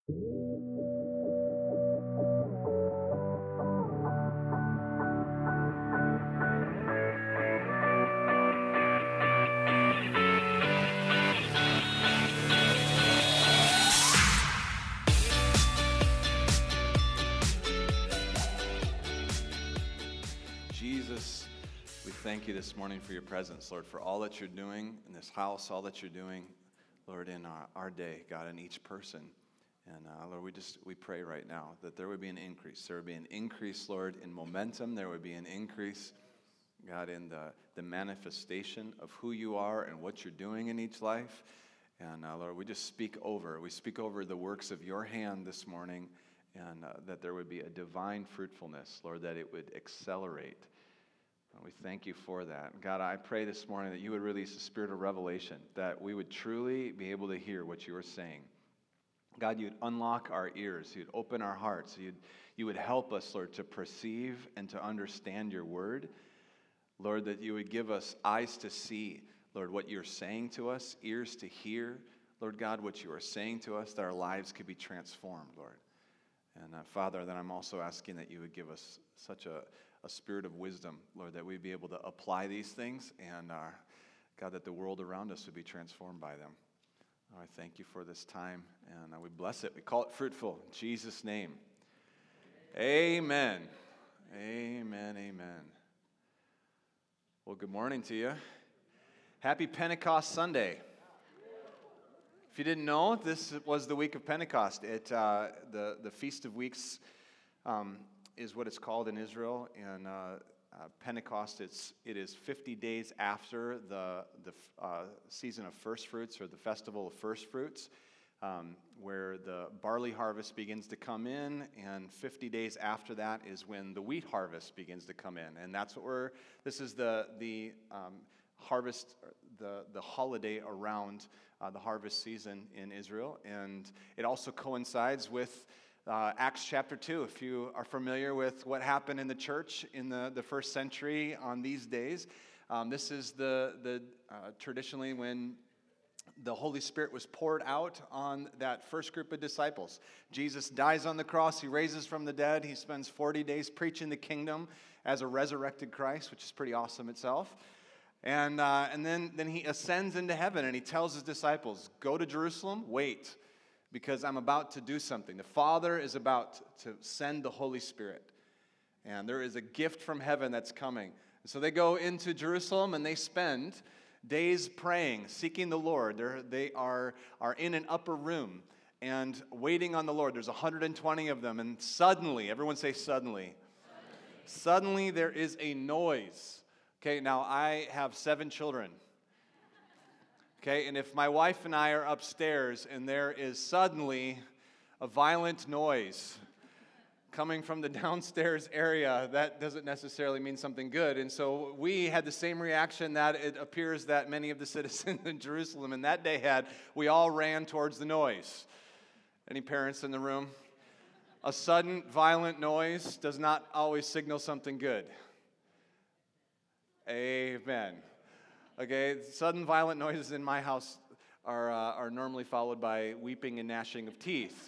Jesus, we thank you this morning for your presence, Lord, for all that you're doing in this house, all that you're doing, Lord, in our day, God, in each person. And Lord, we pray right now that there would be an increase. There would be an increase, Lord, in momentum. There would be an increase, God, in the manifestation of who you are and what you're doing in each life. And Lord, we speak over the works of your hand this morning, and that there would be a divine fruitfulness, Lord, that it would accelerate. We thank you for that. God, I pray this morning that you would release a spirit of revelation, that we would truly be able to hear what you are saying. God, you'd unlock our ears, you'd open our hearts, you would help us, Lord, to perceive and to understand your word. Lord, that you would give us eyes to see, Lord, what you're saying to us, ears to hear, Lord God, what you are saying to us, that our lives could be transformed, Lord. And Father, then I'm also asking that you would give us such a spirit of wisdom, Lord, that we'd be able to apply these things, and God, that the world around us would be transformed by them. I thank you for this time, and we bless it. We call it fruitful in Jesus' name. Amen. Amen, amen. Well, good morning to you. Happy Pentecost Sunday. If you didn't know, this was the week of Pentecost. The Feast of Weeks is what it's called in Israel, and Pentecost, it is 50 days after the season of first fruits, or the festival of first fruits, where the barley harvest begins to come in, and 50 days after that is when the wheat harvest begins to come in. And that's what this is the harvest, the holiday around the harvest season in Israel. And it also coincides with Acts chapter 2, if you are familiar with what happened in the church in the first century on these days. This is the traditionally when the Holy Spirit was poured out on that first group of disciples. Jesus dies on the cross, he raises from the dead, he spends 40 days preaching the kingdom as a resurrected Christ, which is pretty awesome itself. And then he ascends into heaven, and he tells his disciples, go to Jerusalem, wait, because I'm about to do something. The Father is about to send the Holy Spirit, and there is a gift from heaven that's coming. And so they go into Jerusalem, and they spend days praying, seeking the Lord. They are in an upper room and waiting on the Lord. There's 120 of them, and suddenly, everyone say suddenly. Suddenly there is a noise. Okay, now I have 7 children. Okay, and if my wife and I are upstairs and there is suddenly a violent noise coming from the downstairs area, that doesn't necessarily mean something good. And so we had the same reaction that it appears that many of the citizens in Jerusalem in that day had. We all ran towards the noise. Any parents in the room? A sudden violent noise does not always signal something good. Amen. Okay, sudden violent noises in my house are normally followed by weeping and gnashing of teeth.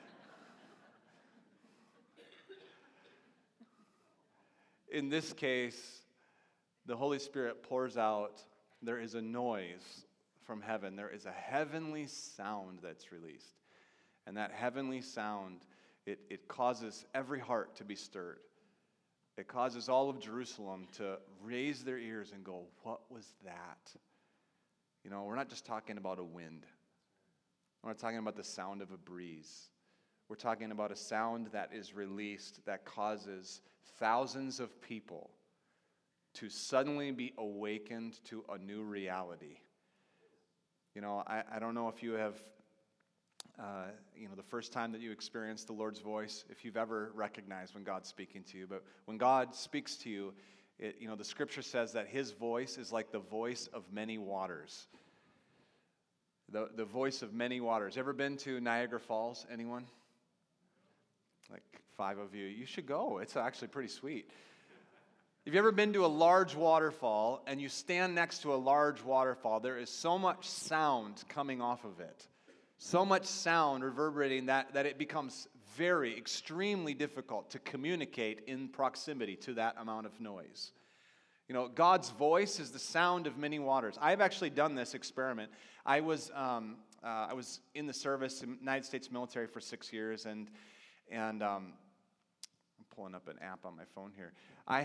In this case, the Holy Spirit pours out. There is a noise from heaven. There is a heavenly sound that's released. And that heavenly sound, it causes every heart to be stirred. It causes all of Jerusalem to raise their ears and go, what was that? You know, we're not just talking about a wind. We're not talking about the sound of a breeze. We're talking about a sound that is released that causes thousands of people to suddenly be awakened to a new reality. You know, I don't know if you have the first time that you experienced the Lord's voice, if you've ever recognized when God's speaking to you. But when God speaks to you, the scripture says that his voice is like the voice of many waters. The voice of many waters. Ever been to Niagara Falls? Anyone? Like 5 of you. You should go. It's actually pretty sweet. Have you ever been to a large waterfall and you stand next to a large waterfall? There is so much sound coming off of it. So much sound reverberating that it becomes very, extremely difficult to communicate in proximity to that amount of noise. You know, God's voice is the sound of many waters. I've actually done this experiment. I was in the service in the United States military for 6 years, and I'm pulling up an app on my phone here. I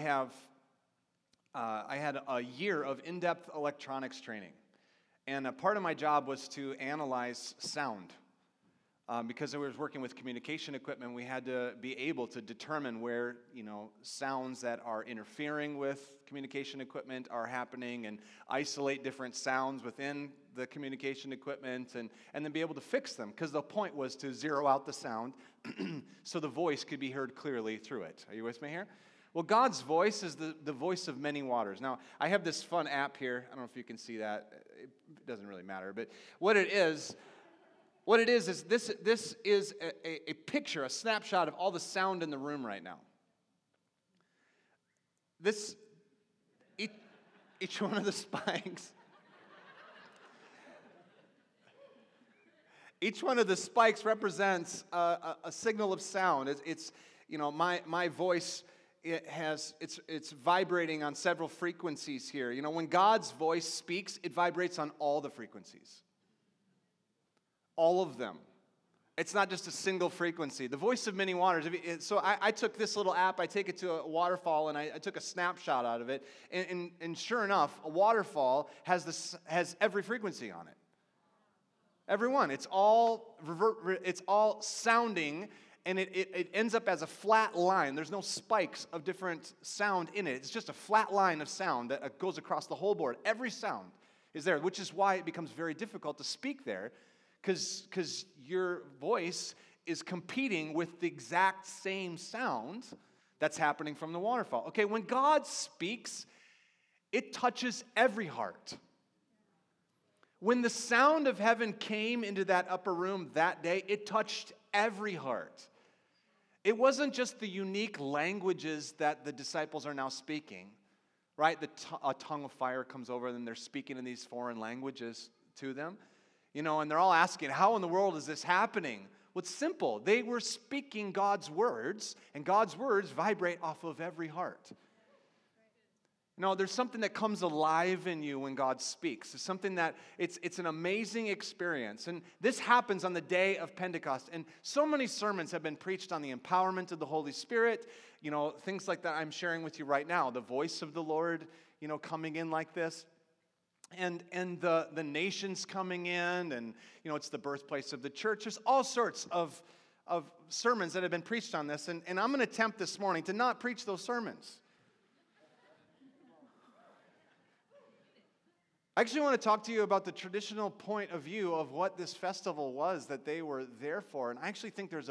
had a year of in-depth electronics training, and a part of my job was to analyze sound. Because I was working with communication equipment, we had to be able to determine where, sounds that are interfering with communication equipment are happening, and isolate different sounds within the communication equipment, and then be able to fix them, because the point was to zero out the sound so the voice could be heard clearly through it. Are you with me here? Well, God's voice is the voice of many waters. Now, I have this fun app here. I don't know if you can see that. It doesn't really matter, but what it is this is a picture, a snapshot of all the sound in the room right now. Each one of the spikes, each one of the spikes represents a signal of sound. It's my voice. It's vibrating on several frequencies here. When God's voice speaks, it vibrates on all the frequencies. All of them. It's not just a single frequency. The voice of many waters. So I took this little app, I take it to a waterfall, and I took a snapshot out of it. And sure enough, a waterfall has every frequency on it. Every one. It's all sounding, and it ends up as a flat line. There's no spikes of different sound in it. It's just a flat line of sound that goes across the whole board. Every sound is there, which is why it becomes very difficult to speak there. Because your voice is competing with the exact same sound that's happening from the waterfall. Okay, when God speaks, it touches every heart. When the sound of heaven came into that upper room that day, it touched every heart. It wasn't just the unique languages that the disciples are now speaking, right? A tongue of fire comes over and they're speaking in these foreign languages to them. And they're all asking, how in the world is this happening? Well, it's simple. They were speaking God's words, and God's words vibrate off of every heart. There's something that comes alive in you when God speaks. It's something that, it's an amazing experience. And this happens on the day of Pentecost. And so many sermons have been preached on the empowerment of the Holy Spirit. Things like that I'm sharing with you right now. The voice of the Lord, coming in like this. And the nations coming in, and it's the birthplace of the church. There's all sorts of sermons that have been preached on this, and I'm going to attempt this morning to not preach those sermons. I actually want to talk to you about the traditional point of view of what this festival was that they were there for, and I actually think there's a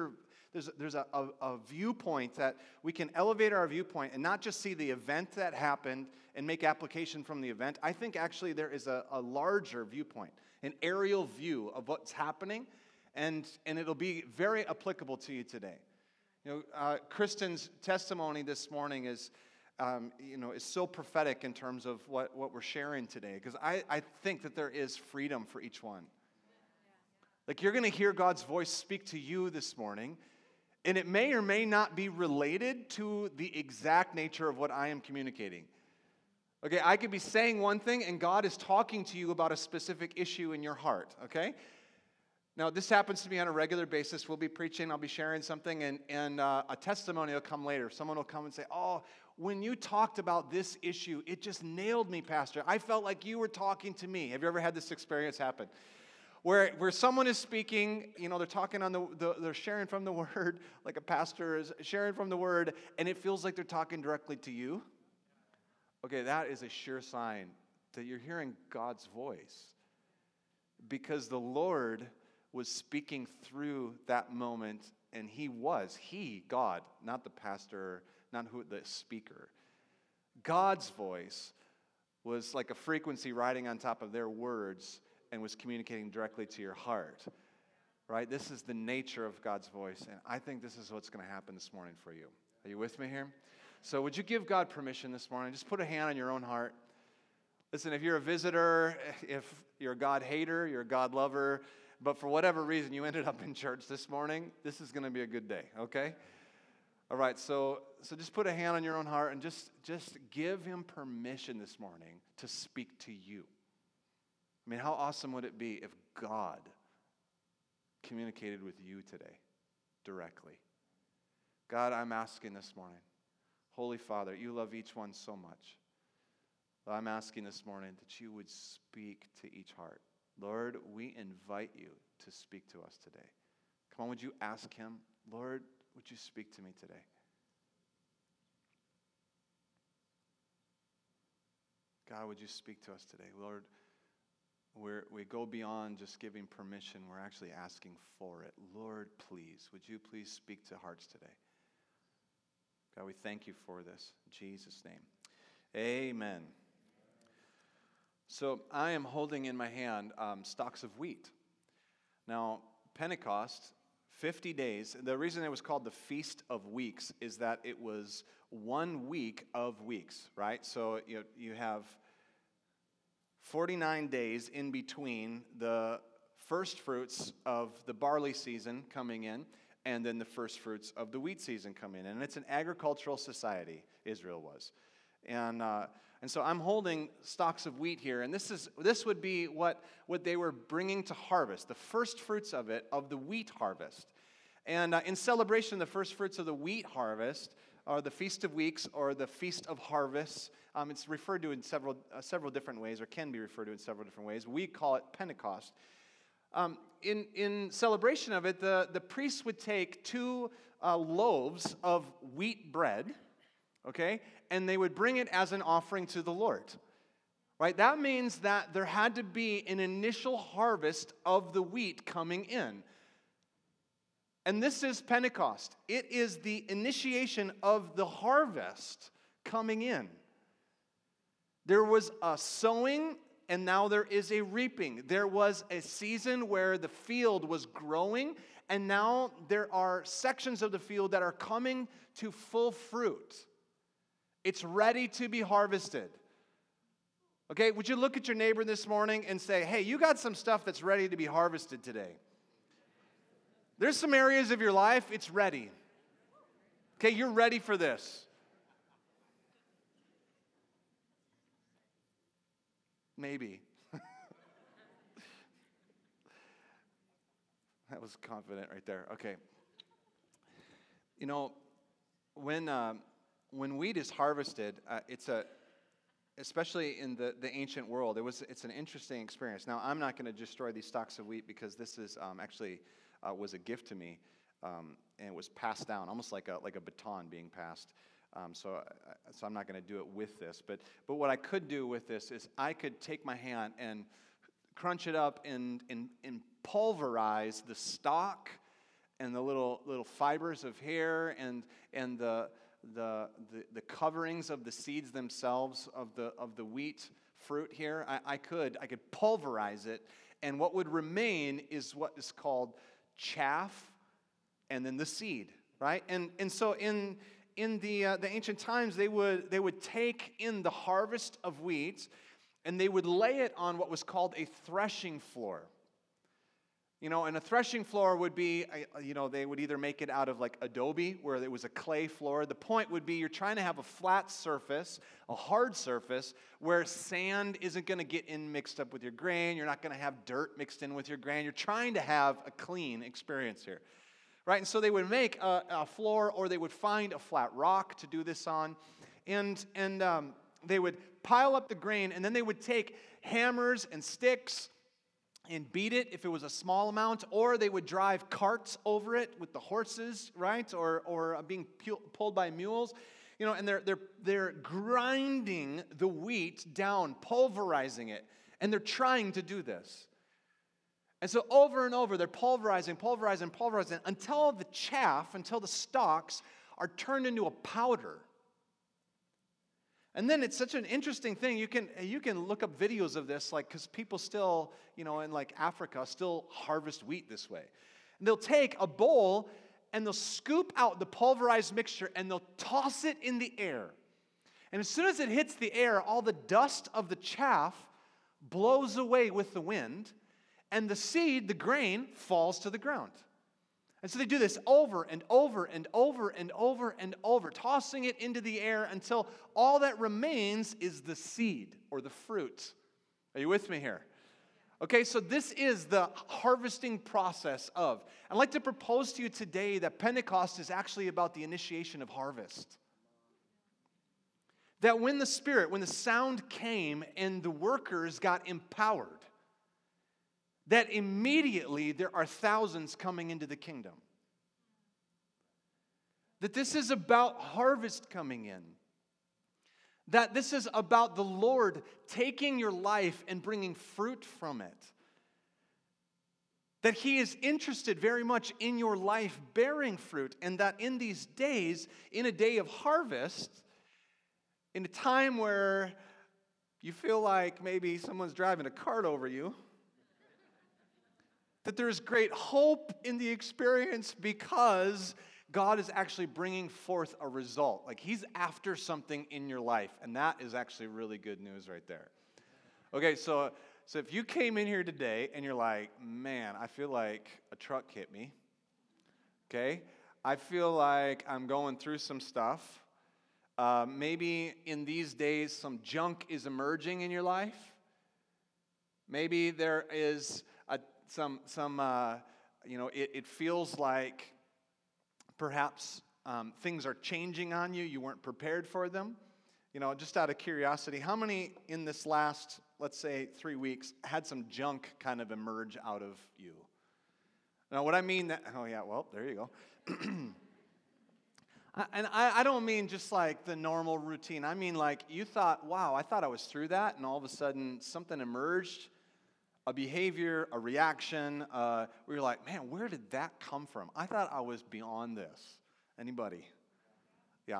viewpoint that we can elevate our viewpoint and not just see the event that happened and make application from the event. I think actually there is a larger viewpoint, an aerial view of what's happening, and it'll be very applicable to you today. Kristen's testimony this morning is so prophetic in terms of what we're sharing today, because I think that there is freedom for each one. Like, you're going to hear God's voice speak to you this morning, and it may or may not be related to the exact nature of what I am communicating. Okay, I could be saying one thing, and God is talking to you about a specific issue in your heart, okay? Now, this happens to me on a regular basis. We'll be preaching, I'll be sharing something, and a testimony will come later. Someone will come and say, oh, when you talked about this issue, it just nailed me, Pastor. I felt like you were talking to me. Have you ever had this experience happen? Where someone is speaking, they're talking they're sharing from the Word, like a pastor is sharing from the Word, and it feels like they're talking directly to you. Okay, that is a sure sign that you're hearing God's voice, because the Lord was speaking through that moment, and God, not the pastor, not the speaker. God's voice was like a frequency riding on top of their words and was communicating directly to your heart, right? This is the nature of God's voice, and I think this is what's going to happen this morning for you. Are you with me here? So would you give God permission this morning? Just put a hand on your own heart. Listen, if you're a visitor, if you're a God hater, you're a God lover, but for whatever reason you ended up in church this morning, this is going to be a good day, okay? All right, so just put a hand on your own heart and just give him permission this morning to speak to you. I mean, how awesome would it be if God communicated with you today directly? God, I'm asking this morning, Holy Father, you love each one so much. I'm asking this morning that you would speak to each heart. Lord, we invite you to speak to us today. Come on, would you ask him, Lord, would you speak to me today? God, would you speak to us today? Lord, we go beyond just giving permission. We're actually asking for it. Lord, please, would you please speak to hearts today? God, we thank you for this. In Jesus' name. Amen. So I am holding in my hand stalks of wheat. Now, Pentecost, 50 days. The reason it was called the Feast of Weeks is that it was 1 week of weeks, right? So you have 49 days in between the first fruits of the barley season coming in and then the first fruits of the wheat season coming in. And it's an agricultural society, Israel was. And so I'm holding stalks of wheat here, and this would be what they were bringing to harvest, the first fruits of it, of the wheat harvest. And in celebration of the first fruits of the wheat harvest, or the Feast of Weeks, or the Feast of Harvests, it's referred to in several different ways, or can be referred to in several different ways. We call it Pentecost. In celebration of it, the priests would take 2 loaves of wheat bread, okay, and they would bring it as an offering to the Lord. Right? That means that there had to be an initial harvest of the wheat coming in. And this is Pentecost. It is the initiation of the harvest coming in. There was a sowing, and now there is a reaping. There was a season where the field was growing, and now there are sections of the field that are coming to full fruit. It's ready to be harvested. Okay, would you look at your neighbor this morning and say, hey, you got some stuff that's ready to be harvested today. There's some areas of your life, it's ready. Okay, you're ready for this. Maybe. That was confident right there. Okay. You know, when wheat is harvested, especially in the ancient world, it's an interesting experience. Now, I'm not going to destroy these stalks of wheat because this is actually was a gift to me, and it was passed down, almost like a baton being passed. So I'm not going to do it with this. But what I could do with this is I could take my hand and crunch it up and pulverize the stalk and the little fibers of hair and the coverings of the seeds themselves of the wheat fruit here. I could pulverize it, and what would remain is what is called chaff and then the seed, right? And so in the ancient times, they would take in the harvest of wheat and they would lay it on what was called a threshing floor. You know, and a threshing floor would be, they would either make it out of like adobe, where it was a clay floor. The point would be you're trying to have a flat surface, a hard surface, where sand isn't going to get mixed up with your grain. You're not going to have dirt mixed in with your grain. You're trying to have a clean experience here, right? And so they would make a floor, or they would find a flat rock to do this on, and they would pile up the grain, and then they would take hammers and sticks and beat it if it was a small amount, or they would drive carts over it with the horses, right, or being pulled by mules, and they're grinding the wheat down, pulverizing it, and they're trying to do this. And so over and over, they're pulverizing until the stalks are turned into a powder. And then it's such an interesting thing. You can look up videos of this, like, because people still, in like Africa, still harvest wheat this way. And they'll take a bowl and they'll scoop out the pulverized mixture and they'll toss it in the air. And as soon as it hits the air, all the dust of the chaff blows away with the wind, and the seed, the grain, falls to the ground. And so they do this over and over and over and over and over, tossing it into the air until all that remains is the seed or the fruit. Are you with me here? Okay, so this is the harvesting process of. I'd like to propose to you today that Pentecost is actually about the initiation of harvest. That when the Spirit, when the sound came and the workers got empowered, that immediately there are thousands coming into the kingdom. That this is about harvest coming in. That this is about the Lord taking your life and bringing fruit from it. That He is interested very much in your life bearing fruit, and that in these days, in a day of harvest, in a time where you feel like maybe someone's driving a cart over you, that there is great hope in the experience because God is actually bringing forth a result. Like He's after something in your life, and that is actually really good news right there. Okay, so if you came in here today and you're like, man, I feel like a truck hit me. Okay, I feel like I'm going through some stuff. Maybe in these days some junk is emerging in your life. Maybe there is it feels like perhaps things are changing on you. You weren't prepared for them. Just out of curiosity, how many in this last, let's say, 3 weeks had some junk kind of emerge out of you? Now, what I mean there you go. And I don't mean just like the normal routine. I mean like you thought, wow, I thought I was through that, and all of a sudden something emerged, a behavior, a reaction. We were like, man, where did that come from? I thought I was beyond this. Anybody? Yeah.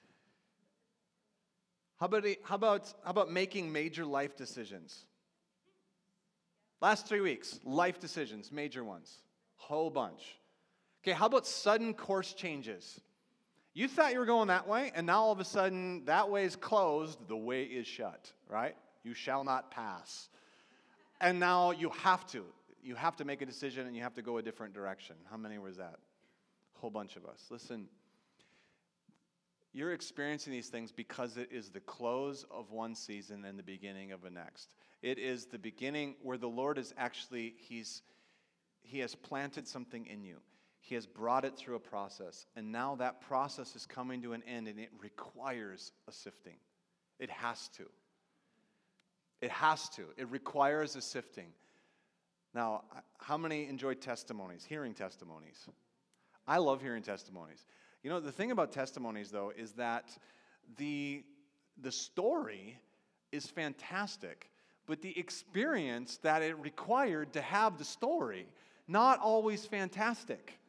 How about making major life decisions? Last 3 weeks, life decisions, major ones, whole bunch. Okay, how about sudden course changes? You thought you were going that way, and now all of a sudden that way is closed, the way is shut, right? You shall not pass. And now you have to make a decision, and you have to go a different direction. How many was that? A whole bunch of us. Listen, you're experiencing these things because it is the close of one season and the beginning of the next. It is the beginning where the Lord is actually, He has planted something in you. He has brought it through a process, and now that process is coming to an end, and it requires a sifting. It has to. It has to. It requires a sifting. Now, how many enjoy testimonies, hearing testimonies? I love hearing testimonies. The thing about testimonies, though, is that the story is fantastic, but the experience that it required to have the story, not always fantastic.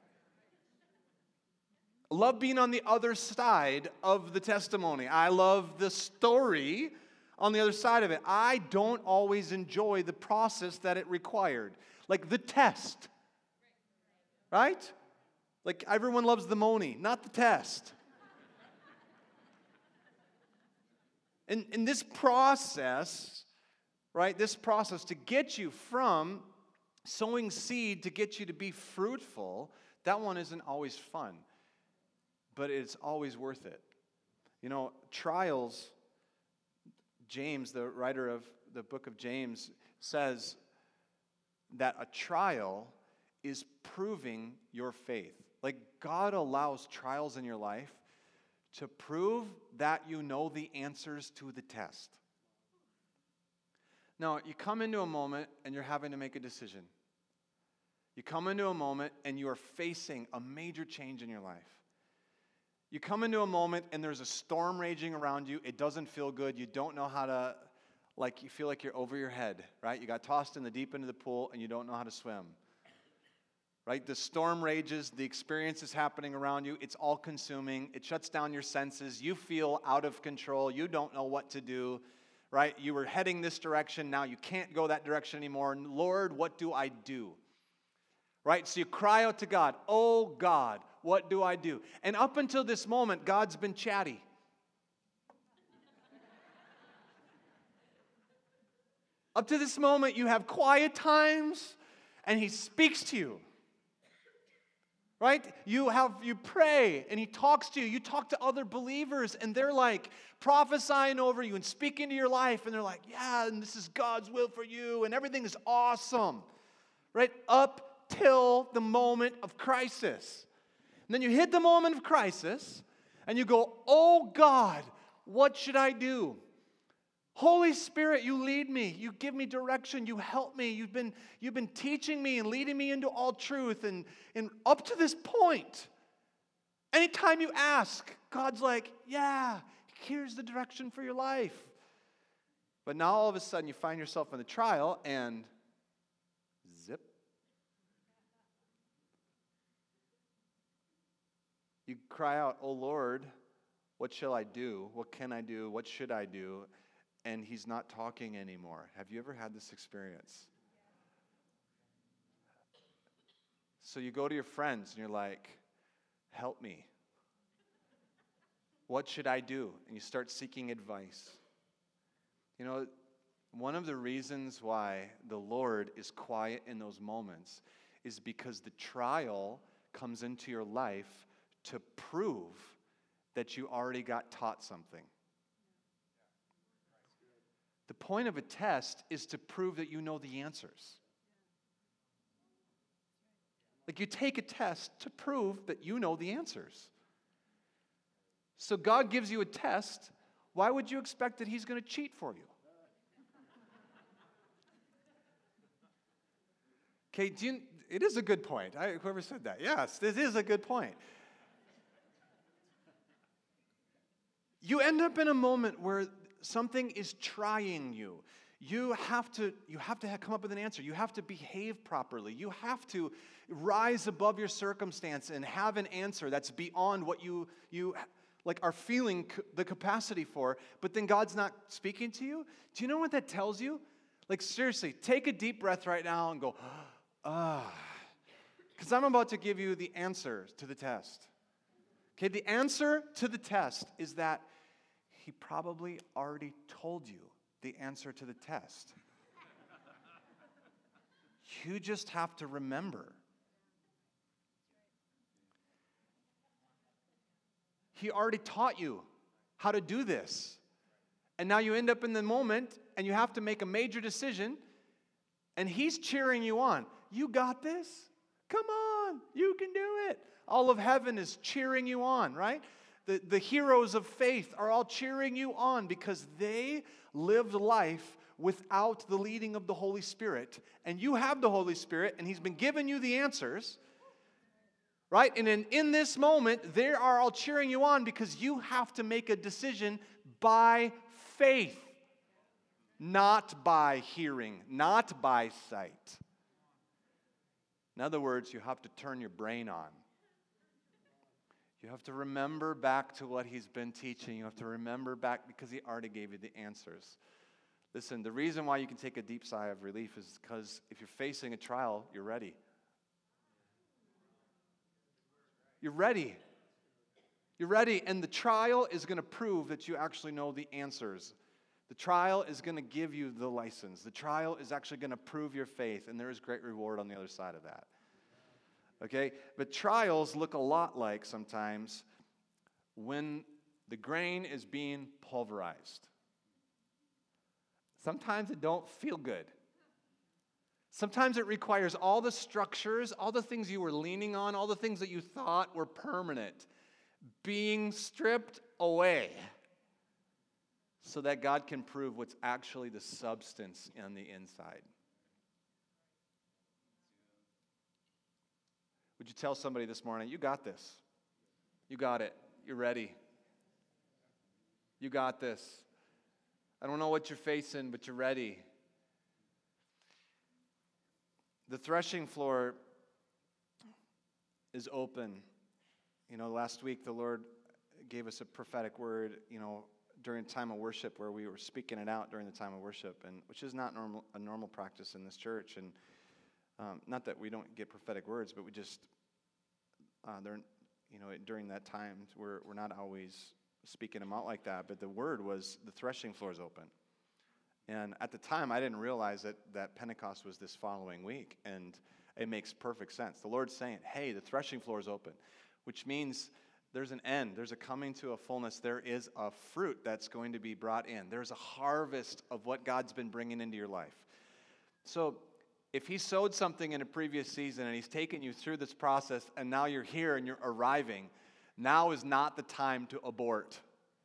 I love being on the other side of the testimony. I love the story on the other side of it. I don't always enjoy the process that it required. Like the test. Right? Like everyone loves the Moni, not the test. And this process, right, this process to get you from sowing seed to get you to be fruitful, that one isn't always fun. But it's always worth it. Trials, James, the writer of the book of James, says that a trial is proving your faith. Like God allows trials in your life to prove that you know the answers to the test. Now, you come into a moment and you're having to make a decision. You come into a moment and you are facing a major change in your life. You come into a moment and there's a storm raging around you. It doesn't feel good. You don't know how to, you feel like you're over your head, right? You got tossed in the deep end of the pool and you don't know how to swim. Right? The storm rages. The experience is happening around you. It's all consuming. It shuts down your senses. You feel out of control. You don't know what to do. Right? You were heading this direction. Now you can't go that direction anymore. Lord, what do I do? Right? So you cry out to God, oh God, what do I do? And up until this moment, God's been chatty. Up to this moment, you have quiet times, and He speaks to you. Right? You pray, and He talks to you. You talk to other believers, and they're like prophesying over you and speaking to your life, and they're like, yeah, and this is God's will for you, and everything is awesome. Right? Up till the moment of crisis. And then you hit the moment of crisis, and you go, oh God, what should I do? Holy Spirit, you lead me. You give me direction. You help me. You've been teaching me and leading me into all truth. And up to this point, anytime you ask, God's like, yeah, here's the direction for your life. But now all of a sudden you find yourself in the trial and zip. You cry out, oh Lord, what shall I do? What can I do? What should I do? And He's not talking anymore. Have you ever had this experience? So you go to your friends and you're like, help me. What should I do? And you start seeking advice. You know, one of the reasons why the Lord is quiet in those moments is because the trial comes into your life to prove that you already got taught something. The point of a test is to prove that you know the answers. Like you take a test to prove that you know the answers. So God gives you a test. Why would you expect that He's going to cheat for you? Okay, it is a good point. Whoever said that. Yes, this is a good point. You end up in a moment where something is trying you. You have to come up with an answer. You have to behave properly. You have to rise above your circumstance and have an answer that's beyond what you like are feeling the capacity for, but then God's not speaking to you. Do you know what that tells you? Like seriously, take a deep breath right now and go, because I'm about to give you the answer to the test. Okay, the answer to the test is that He probably already told you the answer to the test. You just have to remember. He already taught you how to do this. And now you end up in the moment and you have to make a major decision and He's cheering you on. You got this? Come on, you can do it. All of heaven is cheering you on, right? The heroes of faith are all cheering you on because they lived life without the leading of the Holy Spirit. And you have the Holy Spirit, and He's been giving you the answers, right? And in this moment, they are all cheering you on because you have to make a decision by faith, not by hearing, not by sight. In other words, you have to turn your brain on. You have to remember back to what He's been teaching. You have to remember back because He already gave you the answers. Listen, the reason why you can take a deep sigh of relief is because if you're facing a trial, you're ready. You're ready. You're ready, and the trial is going to prove that you actually know the answers. The trial is going to give you the license. The trial is actually going to prove your faith, and there is great reward on the other side of that. Okay? But trials look a lot like sometimes when the grain is being pulverized. Sometimes it don't feel good. Sometimes it requires all the structures, all the things you were leaning on, all the things that you thought were permanent, being stripped away so that God can prove what's actually the substance on the inside. Would you tell somebody this morning, you got this. You got it. You're ready. You got this. I don't know what you're facing, but you're ready. The threshing floor is open. You know, last week the Lord gave us a prophetic word, during a time of worship where we were speaking it out during the time of worship, and which is not a normal practice in this church. And not that we don't get prophetic words, but we just, during that time, we're not always speaking them out like that. But the word was, the threshing floor is open. And at the time, I didn't realize that Pentecost was this following week. And it makes perfect sense. The Lord's saying, hey, the threshing floor is open, which means there's an end. There's a coming to a fullness. There is a fruit that's going to be brought in. There's a harvest of what God's been bringing into your life. So if he sowed something in a previous season and he's taken you through this process and now you're here and you're arriving, now is not the time to abort.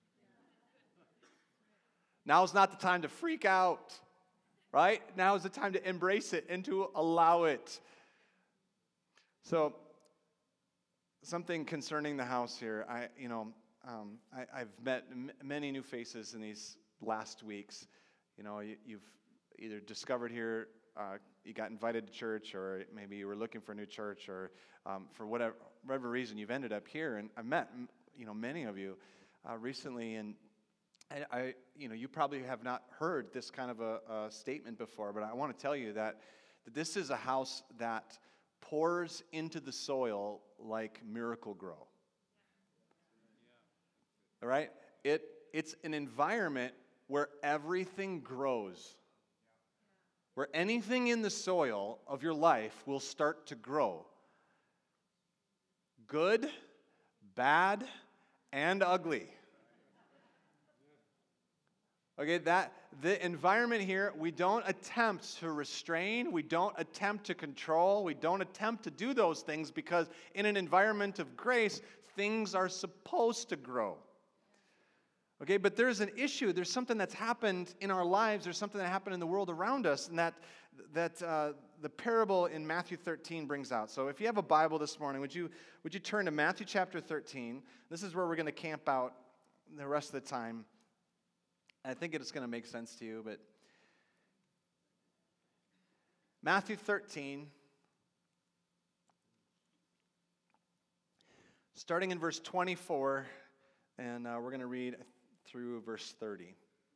Now is not the time to freak out, right? Now is the time to embrace it and to allow it. So, something concerning the house here. I've met many new faces in these last weeks. You know, you've either discovered here, you got invited to church, or maybe you were looking for a new church, or for whatever reason you've ended up here. And I've met many of you recently, and you probably have not heard this kind of a statement before, but I want to tell you that this is a house that pours into the soil like Miracle-Gro. All right? It's an environment where everything grows, where anything in the soil of your life will start to grow. Good, bad, and ugly. Okay, the environment here, we don't attempt to restrain, we don't attempt to control, we don't attempt to do those things, because in an environment of grace, things are supposed to grow. Okay, but there's an issue, there's something that's happened in our lives, there's something that happened in the world around us, and that the parable in Matthew 13 brings out. So if you have a Bible this morning, would you turn to Matthew chapter 13? This is where we're going to camp out the rest of the time. I think it's going to make sense to you, but Matthew 13, starting in verse 24, and we're going to read through verse 30.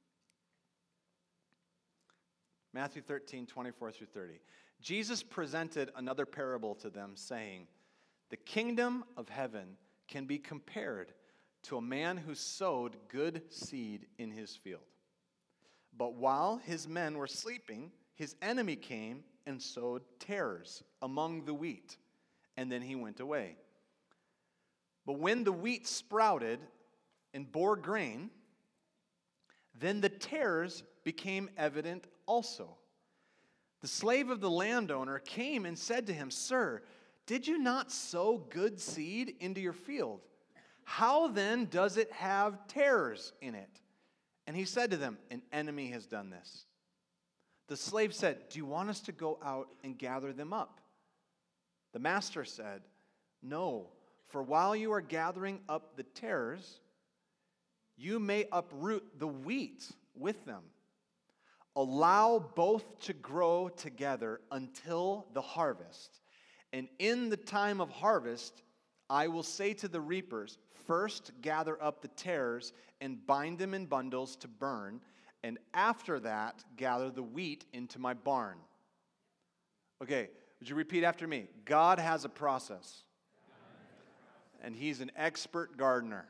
Matthew 13, 24 through 30. Jesus presented another parable to them, saying, "The kingdom of heaven can be compared to a man who sowed good seed in his field. But while his men were sleeping, his enemy came and sowed tares among the wheat, and then he went away. But when the wheat sprouted and bore grain, then the tares became evident also. The slave of the landowner came and said to him, 'Sir, did you not sow good seed into your field? How then does it have tares in it?' And he said to them, 'An enemy has done this.' The slave said, 'Do you want us to go out and gather them up?' The master said, 'No, for while you are gathering up the tares, you may uproot the wheat with them. Allow both to grow together until the harvest. And in the time of harvest, I will say to the reapers, first gather up the tares and bind them in bundles to burn, and after that gather the wheat into my barn.'" Okay, would you repeat after me? God has a process. And he's an expert gardener.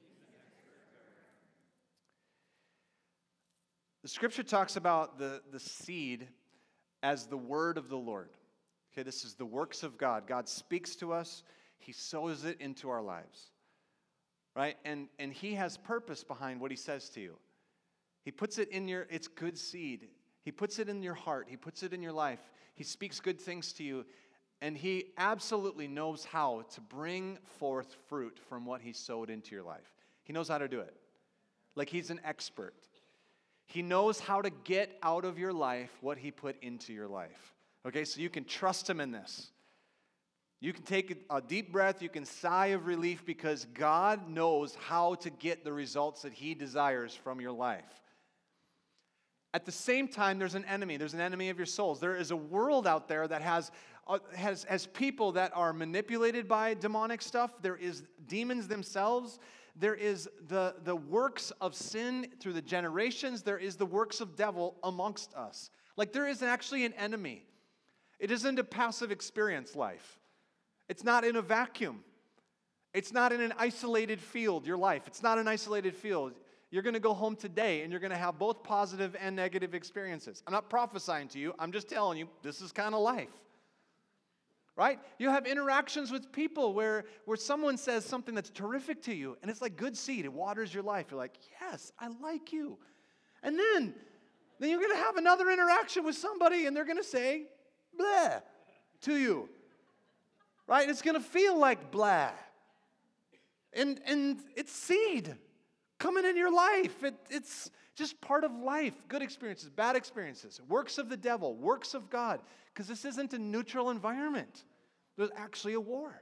The scripture talks about the seed as the word of the Lord. Okay, this is the works of God. God speaks to us. He sows it into our lives. Right? And he has purpose behind what he says to you. He puts it in it's good seed. He puts it in your heart. He puts it in your life. He speaks good things to you. And he absolutely knows how to bring forth fruit from what he sowed into your life. He knows how to do it. Like he's an expert. He knows how to get out of your life what he put into your life. Okay, so you can trust him in this. You can take a deep breath, you can sigh of relief, because God knows how to get the results that he desires from your life. At the same time, there's an enemy. There's an enemy of your souls. There is a world out there that has people that are manipulated by demonic stuff. There is demons themselves. There is the works of sin through the generations. There is the works of devil amongst us. Like there is actually an enemy. It isn't a passive experience life. It's not in a vacuum. It's not in an isolated field, your life. It's not an isolated field. You're going to go home today and you're going to have both positive and negative experiences. I'm not prophesying to you. I'm just telling you this is kind of life. Right? You have interactions with people where someone says something that's terrific to you, and it's like good seed. It waters your life. You're like, yes, I like you. And then you're going to have another interaction with somebody, and they're going to say, blah, to you. Right? It's going to feel like blah. And it's seed coming in your life. It's just part of life. Good experiences, bad experiences, works of the devil, works of God. Because this isn't a neutral environment. There's actually a war.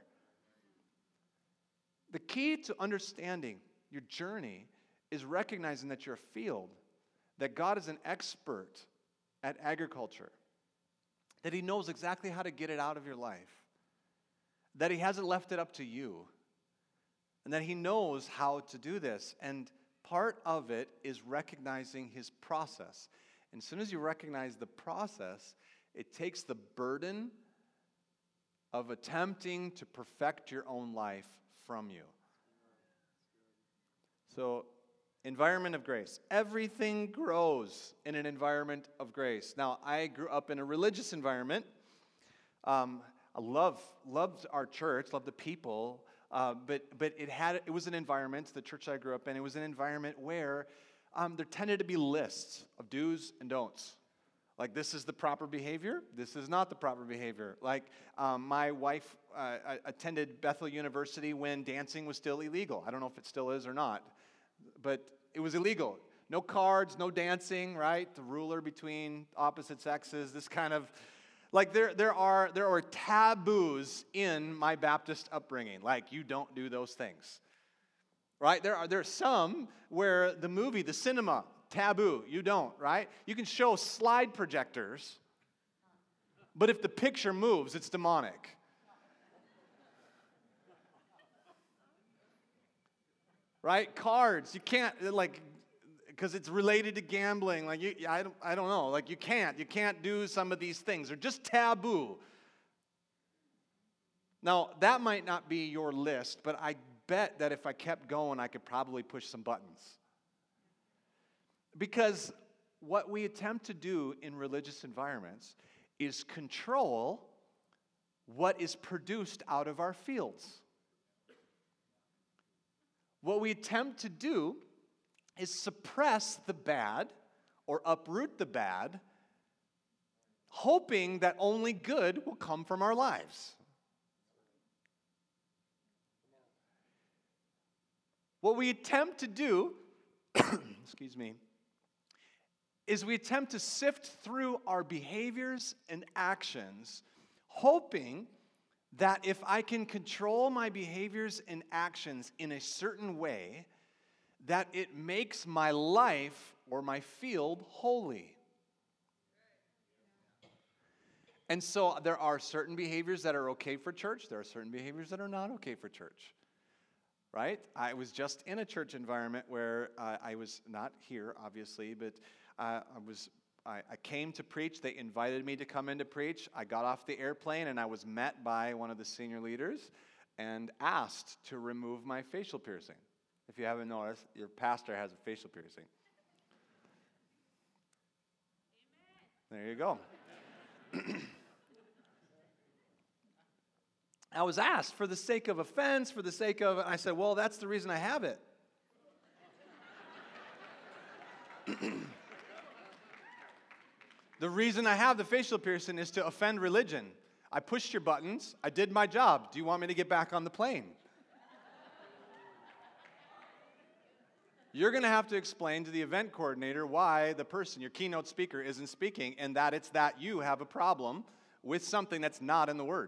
The key to understanding your journey is recognizing that you're a field, that God is an expert at agriculture, that He knows exactly how to get it out of your life, that He hasn't left it up to you, and that He knows how to do this. And part of it is recognizing His process. And as soon as you recognize the process, it takes the burden of attempting to perfect your own life from you. So, environment of grace. Everything grows in an environment of grace. Now, I grew up in a religious environment. I loved our church, loved the people, but it was an environment, the church I grew up in, it was an environment where there tended to be lists of do's and don'ts. Like, this is the proper behavior, this is not the proper behavior. Like, my wife attended Bethel University when dancing was still illegal. I don't know if it still is or not, but it was illegal. No cards, no dancing, right? The ruler between opposite sexes, this kind of, like, there are taboos in my Baptist upbringing. Like, you don't do those things, right? There are some where the cinema, taboo, you don't, right? You can show slide projectors, but if the picture moves, it's demonic. Right? Cards, you can't, like, because it's related to gambling. Like, I don't know. Like, you can't do some of these things. They're just taboo. Now, that might not be your list, but I bet that if I kept going, I could probably push some buttons. Because what we attempt to do in religious environments is control what is produced out of our fields. What we attempt to do is suppress the bad or uproot the bad, hoping that only good will come from our lives. What we attempt to do, excuse me, is we attempt to sift through our behaviors and actions, hoping that if I can control my behaviors and actions in a certain way, that it makes my life or my field holy. And so there are certain behaviors that are okay for church. There are certain behaviors that are not okay for church. Right? I was just in a church environment where I was not here, obviously, but I came to preach. They invited me to come in to preach. I got off the airplane and I was met by one of the senior leaders and asked to remove my facial piercing. If you haven't noticed, your pastor has a facial piercing. There you go. I was asked for the sake of offense, for the sake of, and I said, well, that's the reason I have it. The reason I have the facial piercing is to offend religion. I pushed your buttons. I did my job. Do you want me to get back on the plane? You're going to have to explain to the event coordinator why the person, your keynote speaker, isn't speaking, and that it's that you have a problem with something that's not in the Word.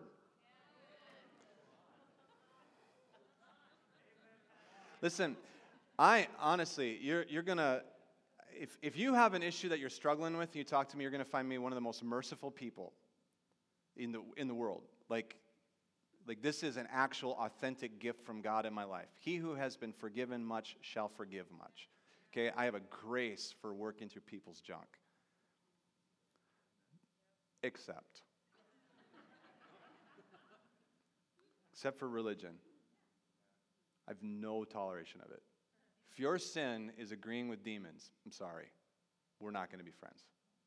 Listen, I honestly, you're going to, if you have an issue that you're struggling with and you talk to me, you're going to find me one of the most merciful people in the world. Like this is an actual authentic gift from God in my life. He who has been forgiven much shall forgive much. Okay, I have a grace for working through people's junk. Except for religion. I have no toleration of it. If your sin is agreeing with demons, I'm sorry, we're not going to be friends.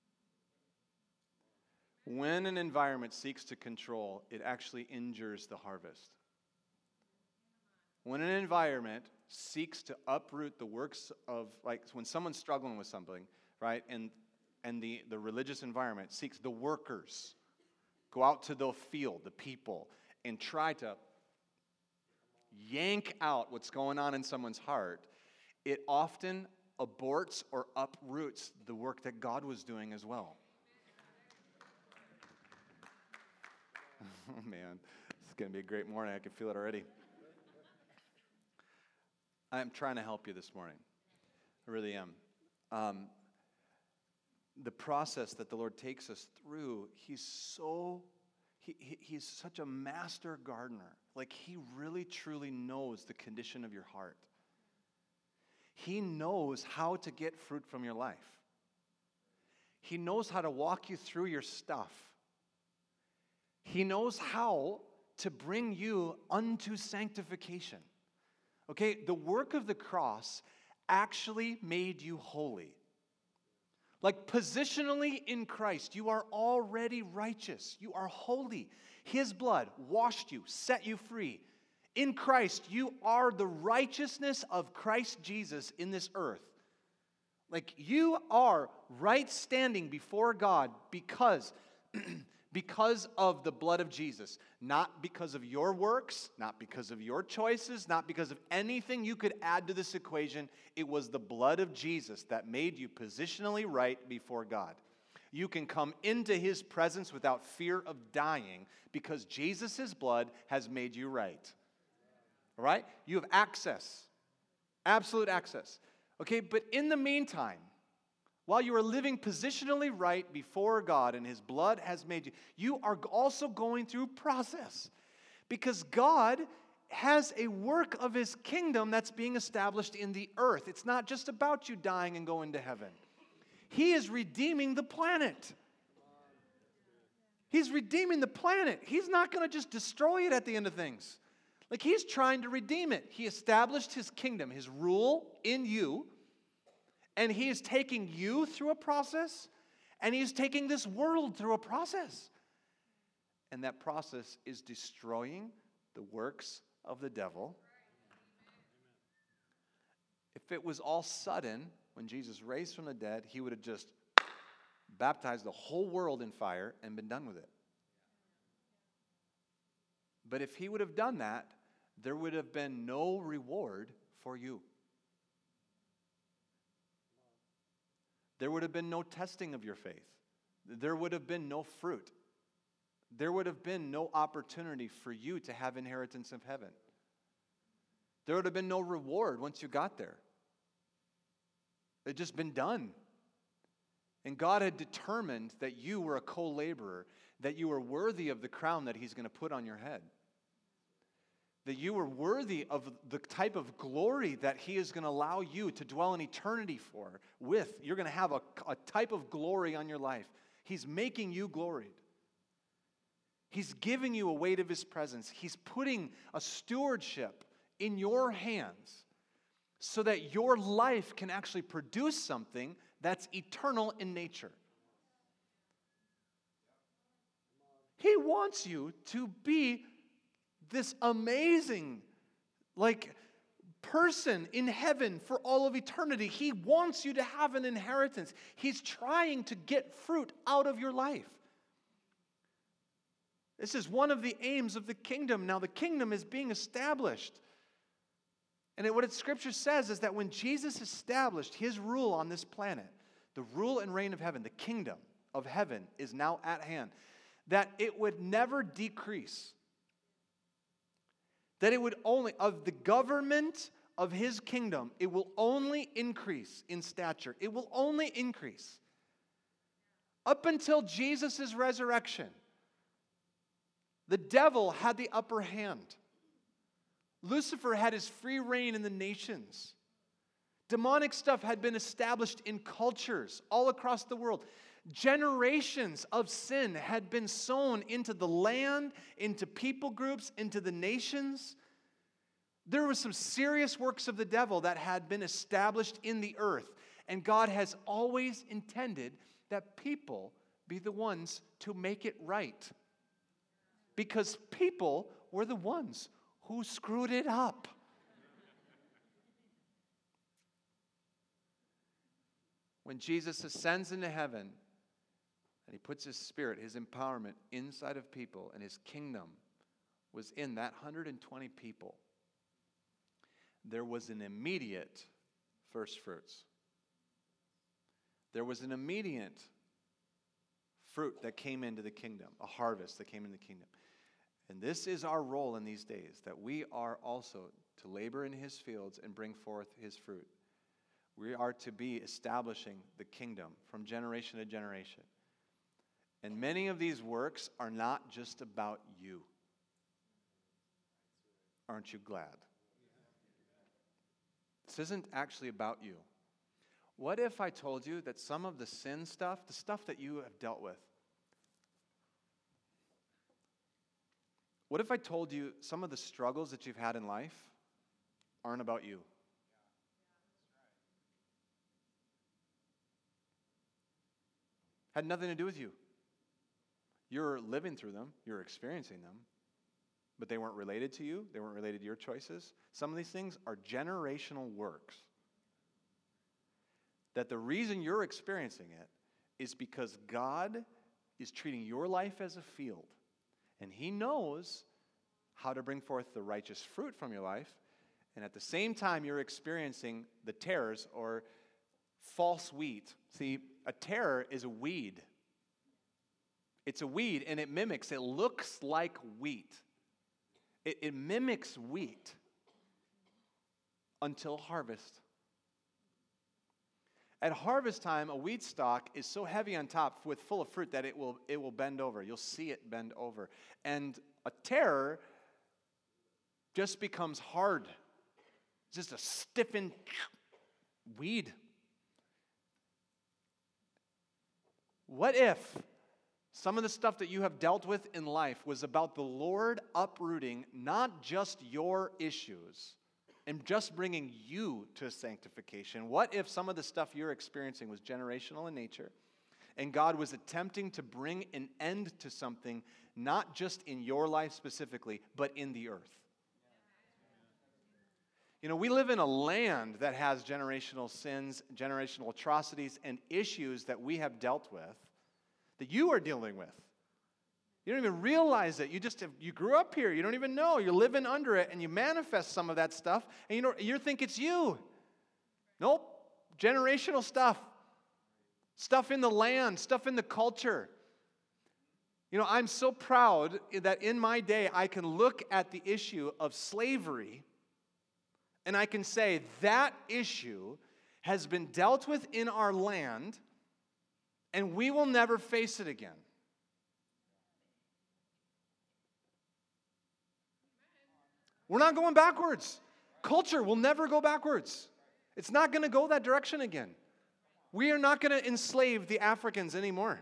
When an environment seeks to control, it actually injures the harvest. When an environment seeks to uproot the works of, like when someone's struggling with something, right, and the religious environment seeks the workers, go out to the field, the people, and try to yank out what's going on in someone's heart, it often aborts or uproots the work that God was doing as well. Oh man, it's going to be a great morning. I can feel it already. I'm trying to help you this morning. I really am. The process that the Lord takes us through, He's such a master gardener. Like, He really, truly knows the condition of your heart. He knows how to get fruit from your life. He knows how to walk you through your stuff. He knows how to bring you unto sanctification. Okay, the work of the cross actually made you holy. Like, positionally in Christ, you are already righteous. You are holy. His blood washed you, set you free. In Christ, you are the righteousness of Christ Jesus in this earth. Like, you are right standing before God because of the blood of Jesus. Not because of your works, not because of your choices, not because of anything you could add to this equation. It was the blood of Jesus that made you positionally right before God. You can come into His presence without fear of dying because Jesus' blood has made you right. All right? You have access. Absolute access. Okay, but in the meantime, while you are living positionally right before God and His blood has made you, you are also going through process. Because God has a work of His kingdom that's being established in the earth. It's not just about you dying and going to heaven. He is redeeming the planet. He's redeeming the planet. He's not going to just destroy it at the end of things. Like, He's trying to redeem it. He established His kingdom, His rule in you. And He is taking you through a process, and He is taking this world through a process. And that process is destroying the works of the devil. If it was all sudden, when Jesus raised from the dead, He would have just baptized the whole world in fire and been done with it. But if He would have done that, there would have been no reward for you. There would have been no testing of your faith. There would have been no fruit. There would have been no opportunity for you to have inheritance of heaven. There would have been no reward once you got there. It had just been done. And God had determined that you were a co-laborer, that you were worthy of the crown that He's going to put on your head. That you were worthy of the type of glory that He is going to allow you to dwell in eternity with. You're going to have a type of glory on your life. He's making you gloried. He's giving you a weight of His presence. He's putting a stewardship in your hands so that your life can actually produce something that's eternal in nature. He wants you to be this amazing, person in heaven for all of eternity. He wants you to have an inheritance. He's trying to get fruit out of your life. This is one of the aims of the kingdom. Now, the kingdom is being established. And what Scripture says is that when Jesus established His rule on this planet, the rule and reign of heaven, the kingdom of heaven is now at hand, that it would never decrease. That it would only, of the government of His kingdom, it will only increase in stature. It will only increase. Up until Jesus' resurrection, the devil had the upper hand. Lucifer had his free reign in the nations. Demonic stuff had been established in cultures all across the world. Generations of sin had been sown into the land, into people groups, into the nations. There were some serious works of the devil that had been established in the earth. And God has always intended that people be the ones to make it right. Because people were the ones who screwed it up. When Jesus ascends into heaven and he puts his spirit, his empowerment inside of people, and his kingdom was in that 120 people, there was an immediate first fruits. There was an immediate fruit that came into the kingdom, a harvest that came into the kingdom. And this is our role in these days, that we are also to labor in his fields and bring forth his fruit. We are to be establishing the kingdom from generation to generation. And many of these works are not just about you. Aren't you glad? This isn't actually about you. What if I told you that some of the sin stuff, the stuff that you have dealt with, what if I told you some of the struggles that you've had in life aren't about you? Had nothing to do with you. You're living through them, you're experiencing them, but they weren't related to you, they weren't related to your choices. Some of these things are generational works. That the reason you're experiencing it is because God is treating your life as a field. And he knows how to bring forth the righteous fruit from your life. And at the same time, you're experiencing the tares or false wheat. See, a tare is a weed. It's a weed, and it looks like wheat. It mimics wheat until harvest. At harvest time, a wheat stalk is so heavy on top with full of fruit that it will bend over. You'll see it bend over. And a tare just becomes hard. It's just a stiffened weed. What if some of the stuff that you have dealt with in life was about the Lord uprooting not just your issues and just bringing you to sanctification? What if some of the stuff you're experiencing was generational in nature and God was attempting to bring an end to something not just in your life specifically, but in the earth? You know, we live in a land that has generational sins, generational atrocities, and issues that we have dealt with, that you are dealing with. You don't even realize it. You grew up here. You don't even know. You're living under it, and you manifest some of that stuff, and you think it's you. Nope. Generational stuff. Stuff in the land, stuff in the culture. You know, I'm so proud that in my day I can look at the issue of slavery and I can say that issue has been dealt with in our land and we will never face it again. We're not going backwards. Culture will never go backwards. It's not going to go that direction again. We are not going to enslave the Africans anymore.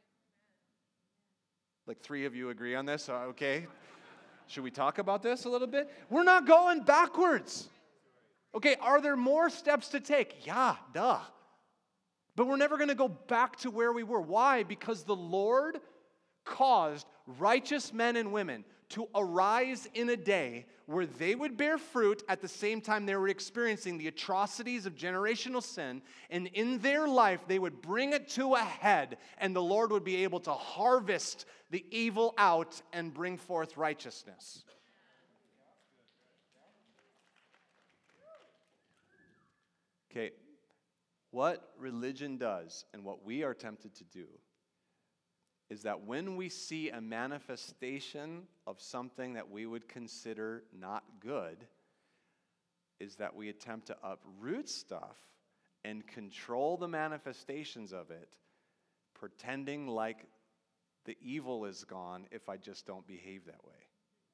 Like 3 of you agree on this, okay? Should we talk about this a little bit? We're not going backwards. Okay, are there more steps to take? Yeah, duh. But we're never going to go back to where we were. Why? Because the Lord caused righteous men and women to arise in a day where they would bear fruit at the same time they were experiencing the atrocities of generational sin, and in their life they would bring it to a head, and the Lord would be able to harvest the evil out and bring forth righteousness. Okay, what religion does and what we are tempted to do is that when we see a manifestation of something that we would consider not good, is that we attempt to uproot stuff and control the manifestations of it, pretending like the evil is gone if I just don't behave that way.